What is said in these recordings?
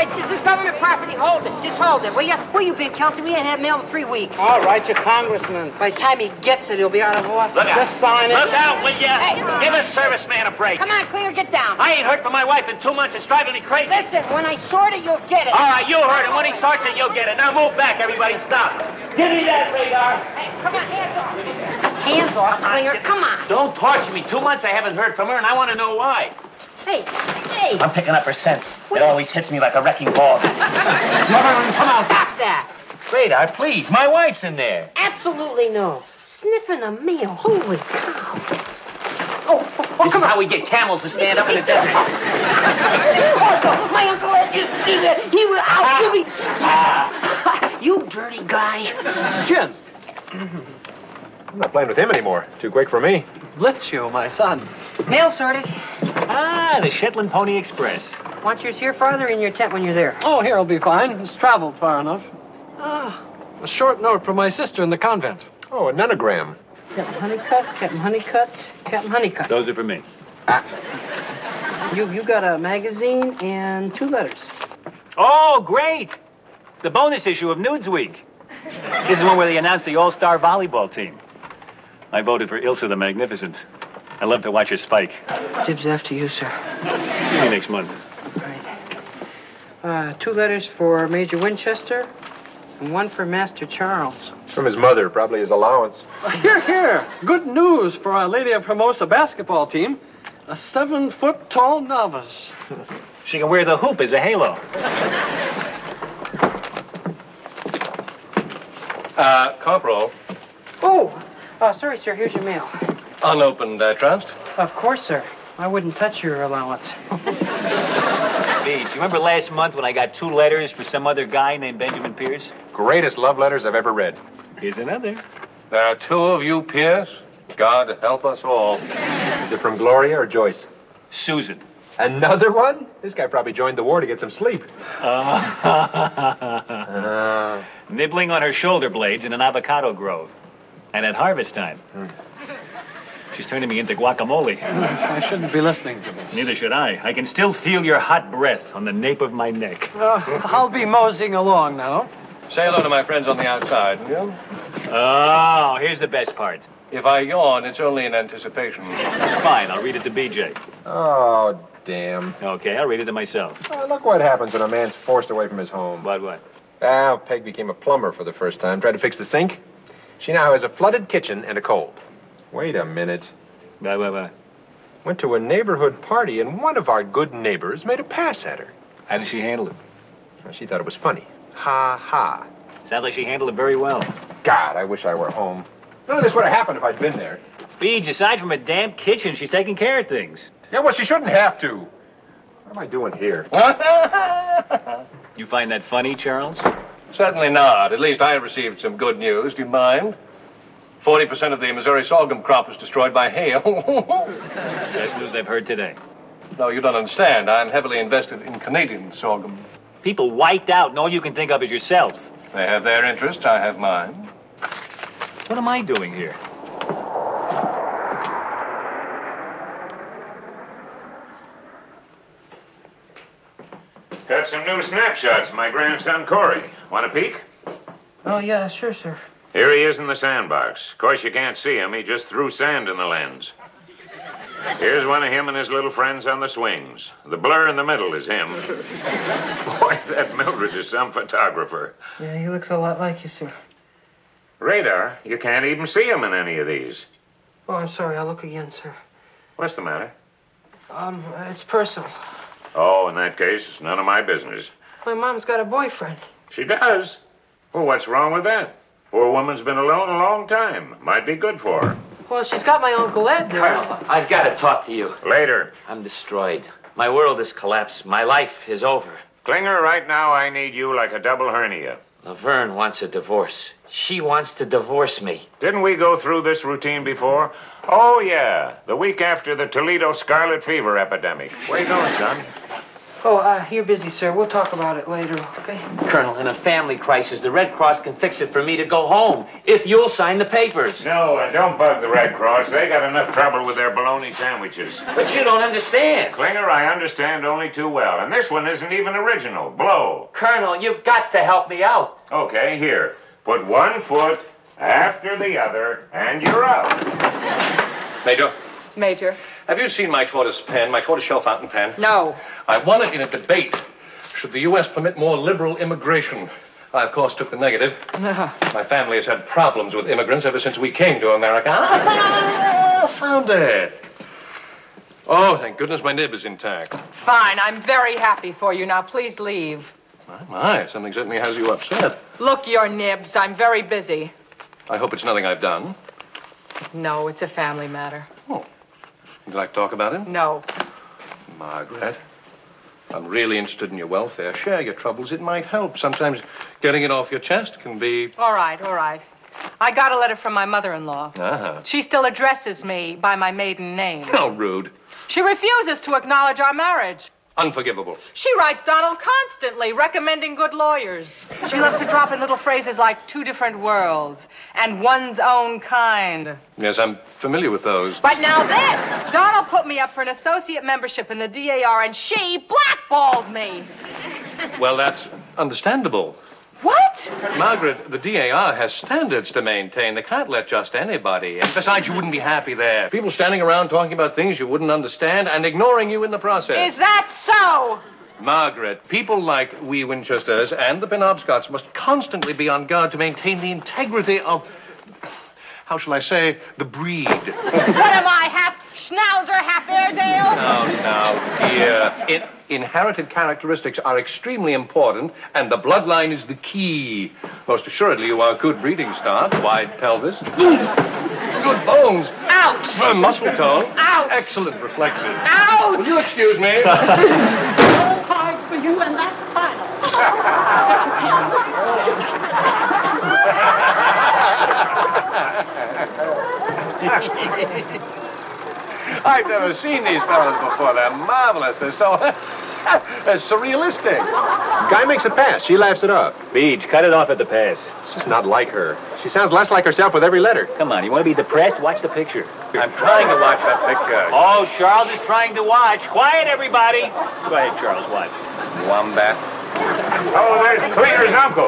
right, this is government property. Hold it. Just hold it, will you? Where you been, Kelsey? We ain't had mail in 3 weeks. All right, your congressman. By the time he gets it, he'll be out of office. Look out. Just sign it. Look out, will ya? Hey. Give a serviceman a break. Come on, Clear, get down. I ain't heard from my wife in 2 months. It's driving me crazy. Listen, when I sort it, you'll get it. All right, you heard him. When he starts it, you'll get it. Now move back, everybody. Stop. Give me that radar. Hey, come on, hands off. Hands off, Clear. Come on. Don't torture me. 2 months I haven't heard from her, and I want to know why. Hey. I'm picking up her scent. It always hits me like a wrecking ball. Come on. Stop that. Radar, please. My wife's in there. Absolutely no. Sniffing a meal. Holy cow. Oh, This is how we get camels to stand up in the desert. My Uncle Ed used to do that. He was out. You dirty guy. Jim. I'm not playing with him anymore. Too quick for me. Bless you, my son. Mail sorted. The Shetland Pony Express. Want yours here, farther, in your tent when you're there? Oh, here'll be fine. It's traveled far enough. A short note from my sister in the convent. Oh, a nonogram. Captain Honeycutt, Captain Honeycutt, Captain Honeycutt. Those are for me. You got a magazine and 2 letters. Oh, great. The bonus issue of Nudes Week. This is one where they announced the all-star volleyball team. I voted for Ilsa the Magnificent. I love to watch her spike. Jib's after you, sir. See you next month. Right. 2 letters for Major Winchester and 1 for Master Charles. From his mother, probably his allowance. Here, here. Good news for our Lady of Hermosa basketball team. A 7-foot-tall novice. She can wear the hoop as a halo. Corporal. Oh, sorry, sir. Here's your mail. Unopened, I trust. Of course, sir. I wouldn't touch your allowance. Beach, you remember last month when I got 2 letters for some other guy named Benjamin Pierce? Greatest love letters I've ever read. Here's another. There are 2 of you, Pierce. God help us all. Is it from Gloria or Joyce? Susan. Another one? This guy probably joined the war to get some sleep. Nibbling on her shoulder blades in an avocado grove. And at harvest time. She's turning me into guacamole. I shouldn't be listening to this. Neither should I. I can still feel your hot breath on the nape of my neck. I'll be moseying along now. Say hello to my friends on the outside, will you? Oh, here's the best part. If I yawn, it's only in anticipation. Fine, I'll read it to BJ. Oh, damn. Okay, I'll read it to myself. Look what happens when a man's forced away from his home. What? Peg became a plumber for the first time. Tried to fix the sink. She now has a flooded kitchen and a cold. Wait a minute. What? Went to a neighborhood party, and one of our good neighbors made a pass at her. How did she handle it? Well, she thought it was funny. Ha ha. Sounds like she handled it very well. God, I wish I were home. None of this would have happened if I'd been there. Beej, aside from a damp kitchen, she's taking care of things. Yeah, well, she shouldn't have to. What am I doing here? You find that funny, Charles? Certainly not. At least I received some good news. Do you mind? 40% of the Missouri sorghum crop was destroyed by hail. Best news I've heard today. No, you don't understand. I'm heavily invested in Canadian sorghum. People wiped out, and all you can think of is yourself. They have their interests. I have mine. What am I doing here? Got some new snapshots of my grandson, Corey. Want a peek? Oh, yeah, sure, sir. Here he is in the sandbox. Of course, you can't see him. He just threw sand in the lens. Here's one of him and his little friends on the swings. The blur in the middle is him. Boy, that Mildred is some photographer. Yeah, he looks a lot like you, sir. Radar, you can't even see him in any of these. Oh, I'm sorry. I'll look again, sir. What's the matter? It's personal. Oh, in that case, it's none of my business. My mom's got a boyfriend. She does? Well, what's wrong with that? Poor woman's been alone a long time. Might be good for her. Well, she's got my Uncle Ed there. Carl, I've got to talk to you. Later. I'm destroyed. My world has collapsed. My life is over. Klinger, right now I need you like a double hernia. Laverne wants a divorce. She wants to divorce me. Didn't we go through this routine before? Oh, yeah. The week after the Toledo scarlet fever epidemic. Where you going, son? Oh, you're busy, sir. We'll talk about it later, okay? Colonel, in a family crisis, the Red Cross can fix it for me to go home if you'll sign the papers. No, don't bug the Red Cross. They got enough trouble with their bologna sandwiches. But you don't understand. Klinger, I understand only too well. And this one isn't even original. Blow. Colonel, you've got to help me out. Okay, here. Put one foot after the other, and you're out. Major, have you seen my tortoise pen, my tortoiseshell fountain pen? No. I won it in a debate. Should the U.S. permit more liberal immigration? I, of course, took the negative. My family has had problems with immigrants ever since we came to America. Found it. Oh, thank goodness my nib is intact. Fine, I'm very happy for you. Now, please leave. My, something certainly has you upset. Look, your nibs, I'm very busy. I hope it's nothing I've done. No, it's a family matter. Oh. Would you like to talk about it? No. Margaret, I'm really interested in your welfare. Share your troubles. It might help. Sometimes getting it off your chest can be... All right. I got a letter from my mother-in-law. Uh-huh. She still addresses me by my maiden name. How rude. She refuses to acknowledge our marriage. Unforgivable. She writes Donald constantly, recommending good lawyers. She loves to drop in little phrases like two different worlds and one's own kind. Yes, I'm familiar with those. But now this! Donald put me up for an associate membership in the DAR, and she blackballed me. Well, that's understandable. What? Margaret, the DAR has standards to maintain. They can't let just anybody. And besides, you wouldn't be happy there. People standing around talking about things you wouldn't understand and ignoring you in the process. Is that so? Margaret, people like we Winchesters and the Penobscots must constantly be on guard to maintain the integrity of, how shall I say, the breed. What am I, half Schnauzer, half Airedale? No, dear. Inherited characteristics are extremely important, and the bloodline is the key. Most assuredly, you are a good breeding stock. Wide pelvis. Good bones. Ouch! Firm muscle tone. Ouch! Excellent reflexes. Ouch! Will you excuse me? All cards for you, and that's final. I've never seen these fellows before. They're marvelous. They're so they're surrealistic. Guy makes a pass. She laughs it off. Beach, cut it off at the pass. It's just not like her. She sounds less like herself with every letter. Come on, you want to be depressed? Watch the picture. I'm trying to watch that picture. Oh, Charles is trying to watch. Quiet, everybody. Go ahead, Charles, watch. Wombat. Oh, there's Klinger's uncle.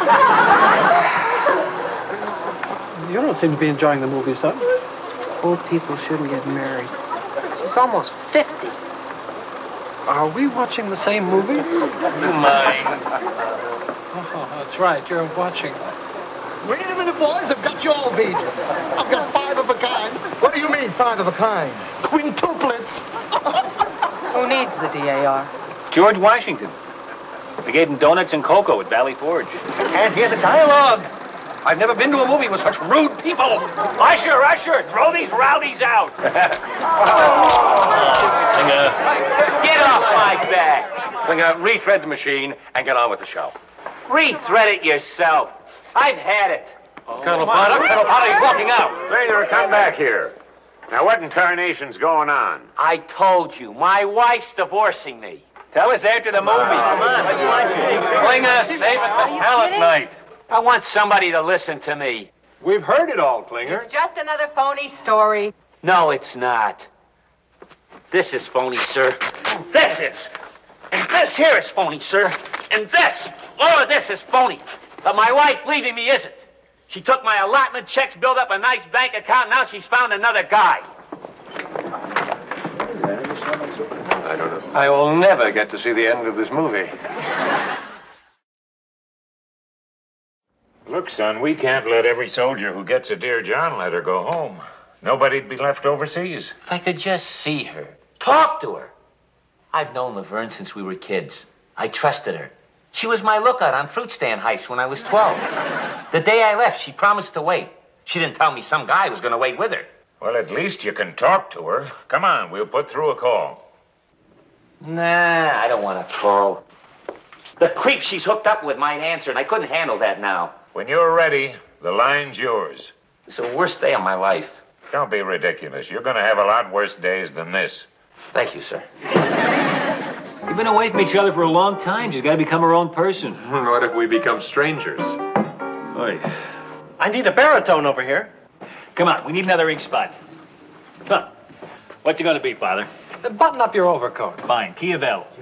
You don't seem to be enjoying the movie, son. Old people shouldn't get married. She's almost 50. Are we watching the same movie? Mine. Oh, that's right. You're watching. Wait a minute, boys. I've got you all beat. I've got 5 of a kind. What do you mean, 5 of a kind? Quintuplets. Who needs the DAR? George Washington. We gave him donuts and cocoa at Valley Forge. And hear the dialogue. I've never been to a movie with such rude people. Usher, throw these rowdies out. Get off my back. Klinger, rethread the machine and get on with the show. Rethread it yourself. I've had it. Colonel Potter, he's walking out. Klinger, come back here. Now, what in tarnation's going on? I told you, my wife's divorcing me. Tell us after the movie. Come on, let's watch it. Klinger, save it for talent night. I want somebody to listen to me. We've heard it all, Klinger. It's just another phony story. No, it's not. This is phony, sir. This is. And this here is phony, sir. And this. All of this is phony. But my wife leaving me isn't. She took my allotment checks, built up a nice bank account, now she's found another guy. I don't know. I will never get to see the end of this movie. Look, son, we can't let every soldier who gets a Dear John letter go home. Nobody'd be left overseas. If I could just see her, talk to her. I've known Laverne since we were kids. I trusted her. She was my lookout on fruit stand heists when I was 12. The day I left, she promised to wait. She didn't tell me some guy was going to wait with her. Well, at least you can talk to her. Come on, we'll put through a call. Nah, I don't want to call. The creep she's hooked up with might answer, and I couldn't handle that now. When you're ready, the line's yours. It's the worst day of my life. Don't be ridiculous. You're going to have a lot worse days than this. Thank you, sir. You've been away from each other for a long time. She's got to become her own person. What if we become strangers? Oi. I need a baritone over here. Come on, we need another ink spot. Come on. What's it going to be, Father? Button up your overcoat. Fine. Key of L.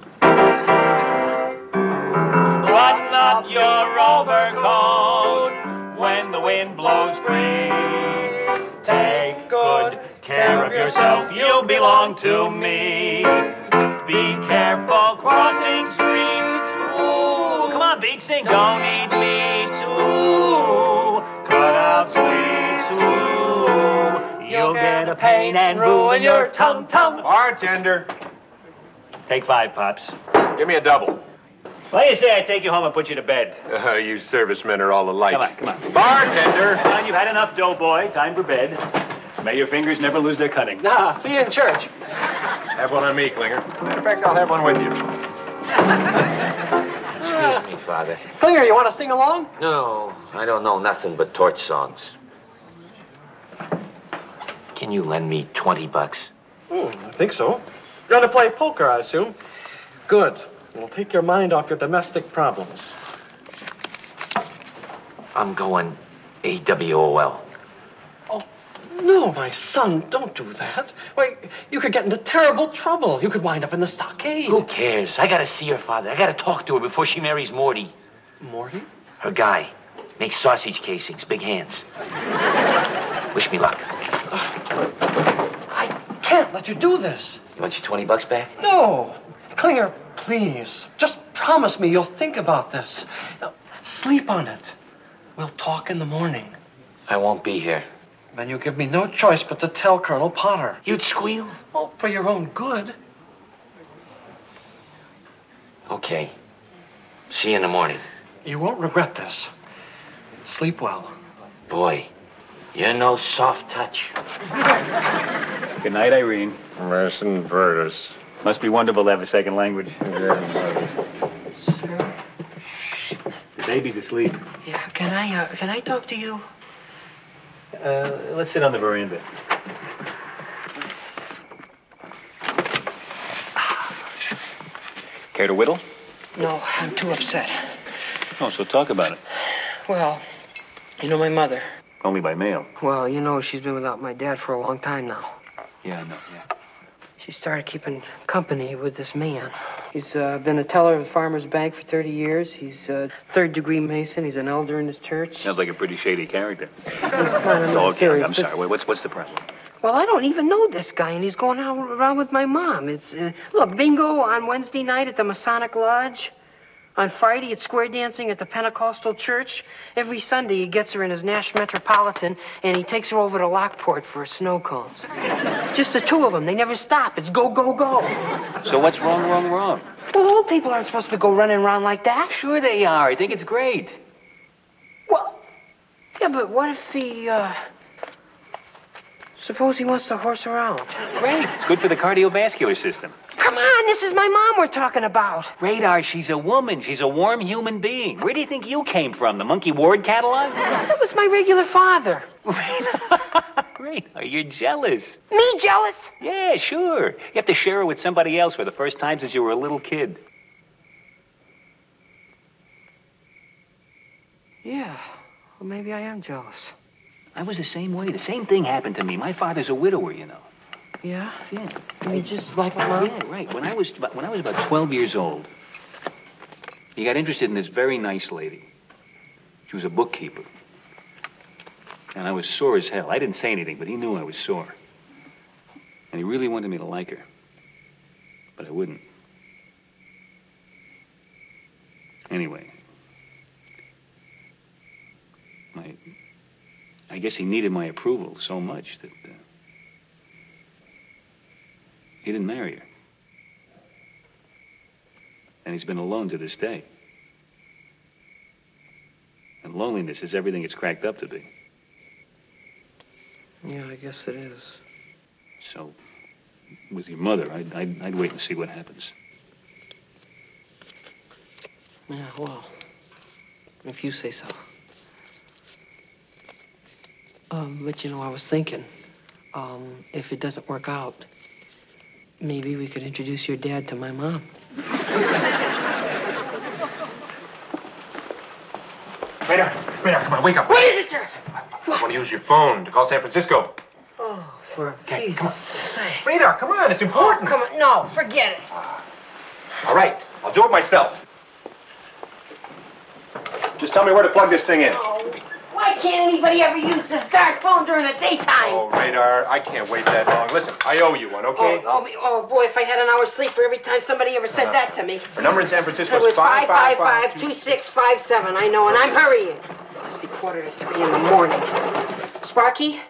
Button up your overcoat when the wind blows free. Take good care of yourself, you belong to me. Be careful crossing streets. Ooh, come on, Beak, sing. Don't eat meat. Ooh, cut out sweets. Ooh, you'll get a pain and ruin your tongue. Bartender, Take 5, Pops. give me a double. Why do you say I take you home and put you to bed? You servicemen are all alike. Come on. Bartender! Come on, you've had enough, doughboy. Time for bed. May your fingers never lose their cunning. Nah, be in church. Have one on me, Klinger. Matter of fact, I'll have one with you. Excuse me, Father. Klinger, you want to sing along? No, I don't know nothing but torch songs. Can you lend me $20? I think so. You're going to play poker, I assume. Good. It'll take your mind off your domestic problems. I'm going AWOL. Oh, no, my son, don't do that. Why, you could get into terrible trouble. You could wind up in the stockade. Who cares? I gotta see her, Father. I gotta talk to her before she marries Morty. Morty? Her guy. Makes sausage casings, big hands. Wish me luck. I can't let you do this. You want your $20 back? No. Klinger, please. Just promise me you'll think about this. Now, sleep on it. We'll talk in the morning. I won't be here. Then you give me no choice but to tell Colonel Potter. You'd squeal? Oh, for your own good. Okay. See you in the morning. You won't regret this. Sleep well. Boy, you're no soft touch. Good night, Irene. Mercy Vertus. Must be wonderful to have a second language. Sir? The baby's asleep. Yeah, can I talk to you? Let's sit on the veranda. Care to whittle? No, I'm too upset. Oh, so talk about it. Well, you know my mother. Only by mail. Well, you know she's been without my dad for a long time now. Yeah, I know, yeah. She started keeping company with this man. He's been a teller of the Farmers Bank for 30 years. He's a third-degree Mason. He's an elder in his church. Sounds like a pretty shady character. No, Okay, serious, I'm this- sorry. What's the problem? Well, I don't even know this guy, and he's going out around with my mom. It's, look, bingo on Wednesday night at the Masonic Lodge. On Friday, it's square dancing at the Pentecostal Church. Every Sunday, he gets her in his Nash Metropolitan, and he takes her over to Lockport for snow cones. Just the two of them. They never stop. It's go, go, go. So what's wrong? Well, old people aren't supposed to go running around like that. Sure they are. I think it's great. Well, yeah, but what if he, suppose he wants to horse around? Great. It's good for the cardiovascular system. Come on, this is my mom we're talking about. Radar, she's a woman. She's a warm human being. Where do you think you came from? The Monkey Ward catalog? That was my regular father. Great. Are you jealous? Me jealous? Yeah, sure. You have to share her with somebody else for the first time since you were a little kid. Yeah, well, maybe I am jealous. I was the same way. The same thing happened to me. My father's a widower, you know. Yeah? Yeah. You just like my mom? Yeah, right. When I was about 12 years old, he got interested in this very nice lady. She was a bookkeeper. And I was sore as hell. I didn't say anything, but he knew I was sore. And he really wanted me to like her. But I wouldn't. Anyway. I guess he needed my approval so much that he didn't marry her. And he's been alone to this day. And loneliness is everything it's cracked up to be. Yeah, I guess it is. So, with your mother, I'd wait and see what happens. Yeah, well, if you say so. But you know, I was thinking, if it doesn't work out, Maybe we could introduce your dad to my mom. Radar, come on, wake up. What is it, sir? I want to use your phone to call San Francisco. Oh, for Okay, Pete's come on. sake. Radar, come on, it's important. Come on. No, forget it. All right, I'll do it myself. Just tell me where to plug this thing in. Oh, why can't anybody ever use this dark phone during the daytime? Oh, Radar, I can't wait that long. Listen, I owe you one, okay? Oh, boy, if I had an hour's sleep for every time somebody ever said that to me. Our number in San Francisco It was is 555-2657. I know, and I'm hurrying. It must be 2:45 in the morning. Sparky?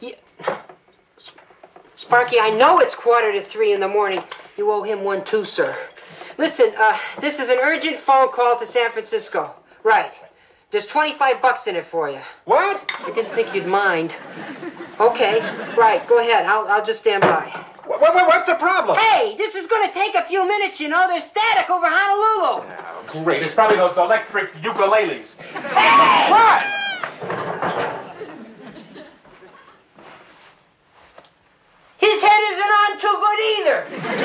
Sparky, I know it's 2:45 in the morning. You owe him one, too, sir. Listen, this is an urgent phone call to San Francisco. Right. There's $25 in it for you. What? I didn't think you'd mind. Okay, right, go ahead. I'll just stand by. What's the problem? Hey, this is going to take a few minutes, you know. There's static over Honolulu. Oh, great. It's probably those electric ukuleles. Hey! What? His head isn't on too good either.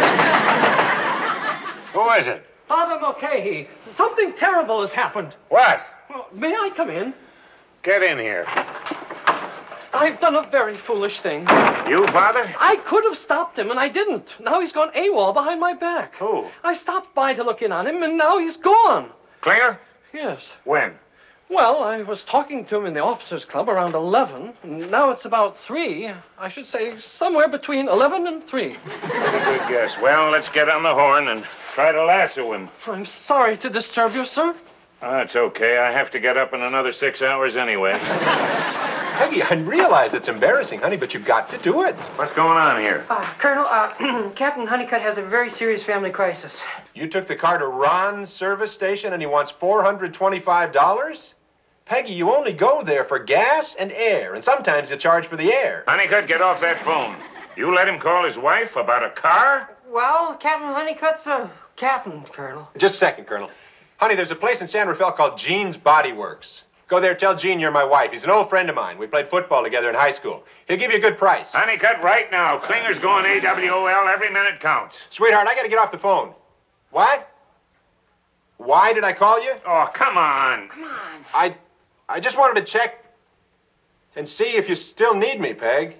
Who is it? Father Mulcahy, something terrible has happened. What? Well, may I come in? Get in here. I've done a very foolish thing. You, Father? I could have stopped him, and I didn't. Now he's gone AWOL behind my back. Who? I stopped by to look in on him, and now he's gone. Klinger? Yes. When? Well, I was talking to him in the officers' club around 11. And now it's about 3. I should say somewhere between 11 and 3. Good guess. Well, let's get on the horn and try to lasso him. I'm sorry to disturb you, sir. That's okay. I have to get up in another 6 hours anyway. Peggy, I realize it's embarrassing, honey, but you've got to do it. What's going on here? Colonel, Captain Honeycutt has a very serious family crisis. You took the car to Ron's service station and he wants $425? Peggy, you only go there for gas and air, and sometimes you charge for the air. Honeycutt, get off that phone. You let him call his wife about a car? Well, Captain Honeycutt's a captain, Colonel. Just a second, Colonel. Honey, there's a place in San Rafael called Gene's Body Works. Go there, tell Gene you're my wife. He's an old friend of mine. We played football together in high school. He'll give you a good price. Honeycutt, right now. Klinger's going AWOL. Every minute counts. Sweetheart, I gotta get off the phone. What? Why did I call you? Oh, come on. Come on. I just wanted to check and see if you still need me, Peg.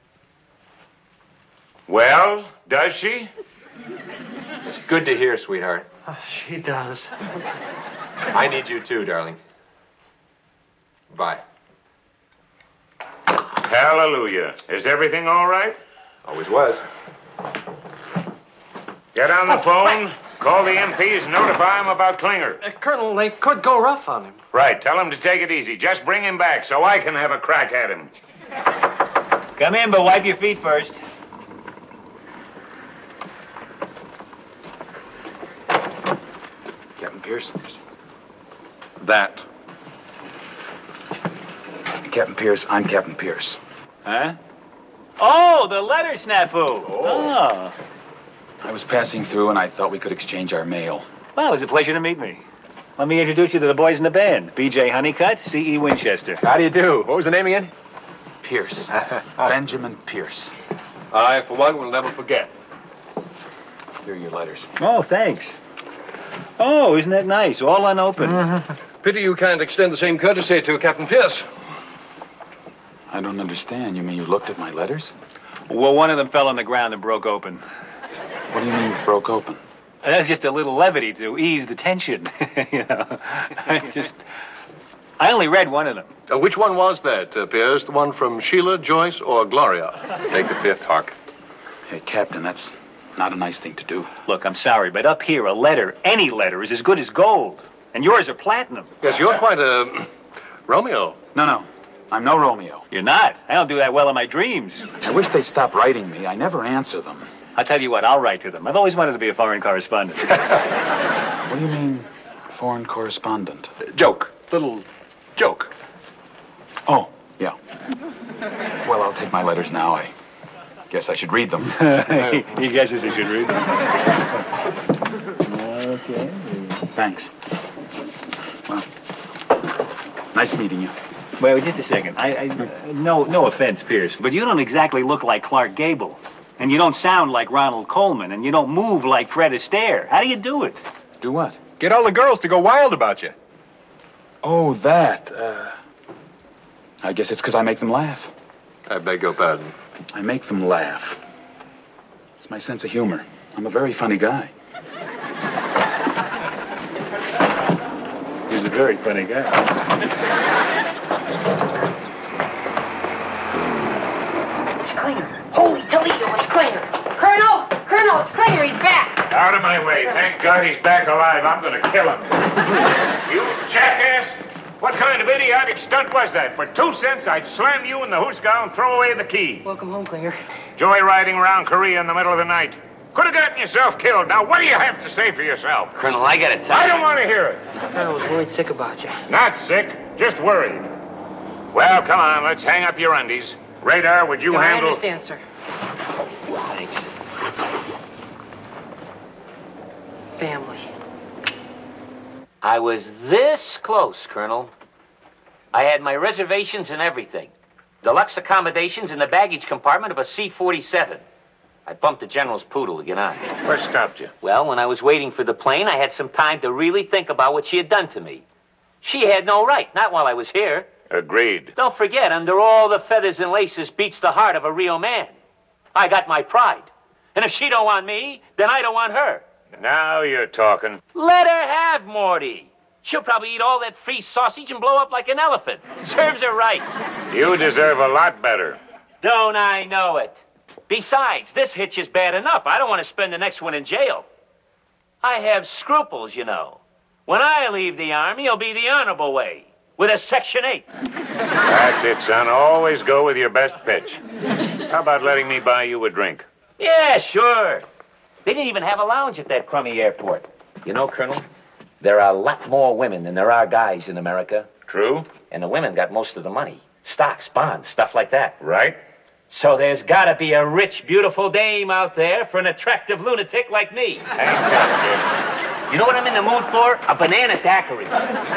Well, does she? It's good to hear, sweetheart. Oh, she does. I need you too, darling. Bye. Hallelujah. Is everything all right? Always was. Get on the phone, call the MPs, and notify them about Klinger. Colonel, they could go rough on him. Right, tell him to take it easy. Just bring him back so I can have a crack at him. Come in, but wipe your feet first. Captain Pierce? That. Captain Pierce, I'm Captain Pierce. Huh? Oh, the letter snafu. Oh. I was passing through and I thought we could exchange our mail. Well, it was a pleasure to meet me. Let me introduce you to the boys in the band. B.J. Honeycutt, C.E. Winchester. How do you do? What was the name again? Pierce. Benjamin Pierce. I, for one, will never forget. Here are your letters. Oh, thanks. Oh, isn't that nice? All unopened. Pity you can't extend the same courtesy to Captain Pierce. I don't understand. You mean you looked at my letters? Well, one of them fell on the ground and broke open. What do you mean broke open? That's just a little levity to ease the tension. You know, I only read one of them. Which one was that, Pierce? The one from Sheila, Joyce, or Gloria? Take the fifth, Hark. Hey, Captain, that's not a nice thing to do. Look, I'm sorry, but up here, a letter, any letter, is as good as gold. And yours are platinum. Yes, you're quite a Romeo. No. I'm no Romeo. You're not. I don't do that well in my dreams. I wish they'd stop writing me. I never answer them. I'll tell you what, I'll write to them. I've always wanted to be a foreign correspondent. What do you mean, foreign correspondent? Joke. Little joke. Oh, yeah. Well, I'll take my letters now. I guess I should read them. He guesses he should read them. Okay. Thanks. Well, nice meeting you. Wait, just a second. No offense, Pierce, but you don't exactly look like Clark Gable. And you don't sound like Ronald Coleman, and you don't move like Fred Astaire. How do you do it? Do what? Get all the girls to go wild about you. Oh, that. I guess it's because I make them laugh. I beg your pardon. I make them laugh. It's my sense of humor. I'm a very funny guy. He's a very funny guy. It's Klinger. Holy Toledo, it's Klinger. Colonel, it's Klinger. He's back. Out of my way. Thank God he's back alive. I'm going to kill him. You jackass! What kind of idiotic stunt was that? For 2 cents, I'd slam you in the hoosegow and throw away the key. Welcome home, Klinger. Joyriding around Korea in the middle of the night. Could have gotten yourself killed. Now, what do you have to say for yourself? Colonel, I gotta tell you. I don't want to hear it. I was worried sick about you. Not sick, just worried. Well, come on, let's hang up your undies. Radar, would you handle... I understand, sir. Thanks. Family. I was this close, Colonel. I had my reservations and everything. Deluxe accommodations in the baggage compartment of a C-47. I bumped the General's poodle to get on. What stopped you? Well, when I was waiting for the plane, I had some time to really think about what she had done to me. She had no right, not while I was here. Agreed. Don't forget, under all the feathers and laces beats the heart of a real man. I got my pride. And if she don't want me, then I don't want her. Now you're talking. Let her have Morty. She'll probably eat all that free sausage and blow up like an elephant. Serves her right. You deserve a lot better. Don't I know it? Besides, this hitch is bad enough. I don't want to spend the next one in jail. I have scruples, you know. When I leave the Army, it'll be the honorable way, with a Section 8. That's it, son. Always go with your best pitch. How about letting me buy you a drink? Yeah, sure. They didn't even have a lounge at that crummy airport. You know, Colonel, there are a lot more women than there are guys in America. True. And the women got most of the money. Stocks, bonds, stuff like that. Right. So there's got to be a rich, beautiful dame out there for an attractive lunatic like me. Ain't that You know what I'm in the mood for? A banana daiquiri.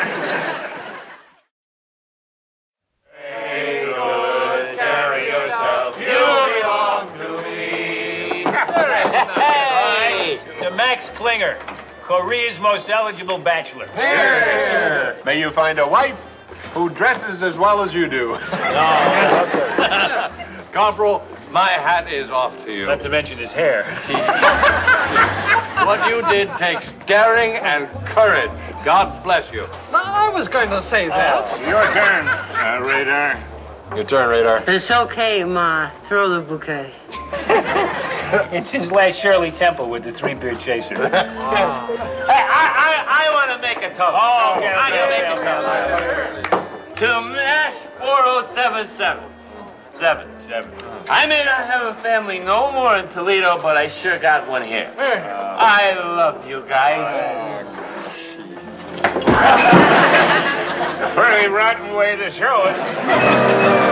Hey, good, carry yourself. You belong to me. Hey! To Max Klinger, Korea's most eligible bachelor. Here. May you find a wife who dresses as well as you do. Corporal, my hat is off to you. Not to mention his hair. What you did takes daring and courage. God bless you. I was going to say that. Your turn, Radar. Your turn, Radar. It's okay, Ma. Throw the bouquet. It's his last Shirley Temple with the three-beer chaser. Hey, I want to make a toast. Oh, okay, I gotta make a toast. To Mass 4077. I may not have a family no more in Toledo, but I sure got one here. I love you guys. A pretty rotten way to show it.